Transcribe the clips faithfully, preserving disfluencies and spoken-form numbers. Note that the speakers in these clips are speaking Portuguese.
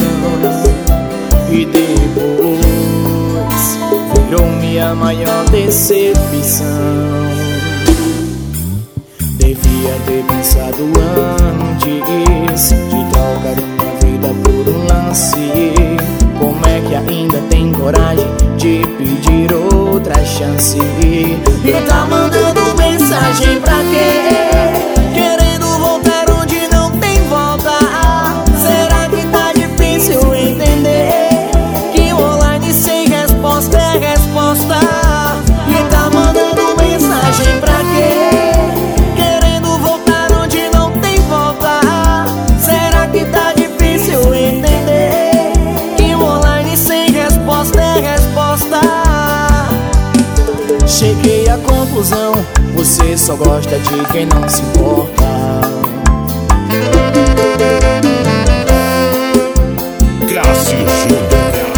E depois virou minha maior decepção. Devia ter pensado antes de trocar uma vida por um lance. Como é que ainda tem coragem de pedir outra chance? E tá mandando mensagem pra quê? Querendo voltar onde não tem volta. Será que tá difícil entender que online sem resposta é resposta? E tá mandando mensagem pra quê? Querendo voltar onde não tem volta. Será que tá difícil entender que online sem resposta é resposta? Cheguei à conclusão, você só gosta de quem não se importa. Cássio Júnior.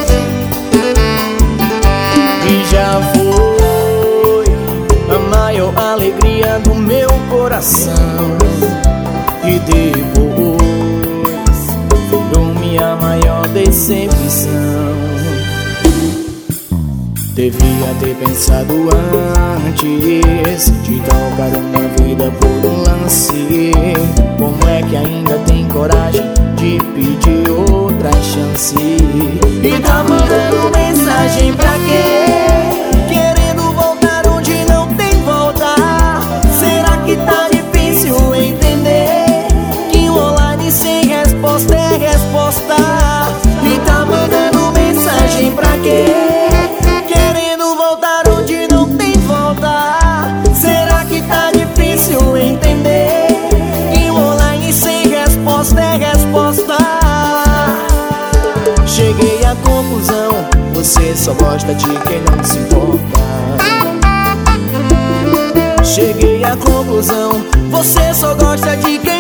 E já foi a maior alegria do meu coração. E depois virou minha maior decepção. Devia ter pensado antes de trocar uma vida por um lance. Como é que ainda tem coragem de pedir outra chance? E tá mandando mensagem pra quê? Querendo voltar onde não tem volta. Será que tá difícil entender que online sem resposta é resposta? E tá mandando mensagem pra quê? Querendo voltar onde não tem volta. Será que tá difícil entender que online sem resposta é resposta? Cheguei à conclusão, você só gosta de quem não se importa. Cheguei à conclusão, você só gosta de quem